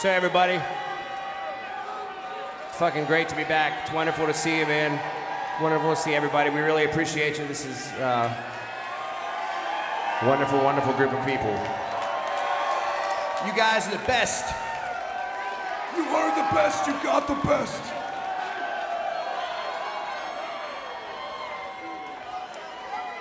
So everybody, it's fucking great to be back. It's wonderful to see you, man. Wonderful to see everybody. We really appreciate you. This is a wonderful, wonderful group of people. You guys are the best. You are the best. You got the best.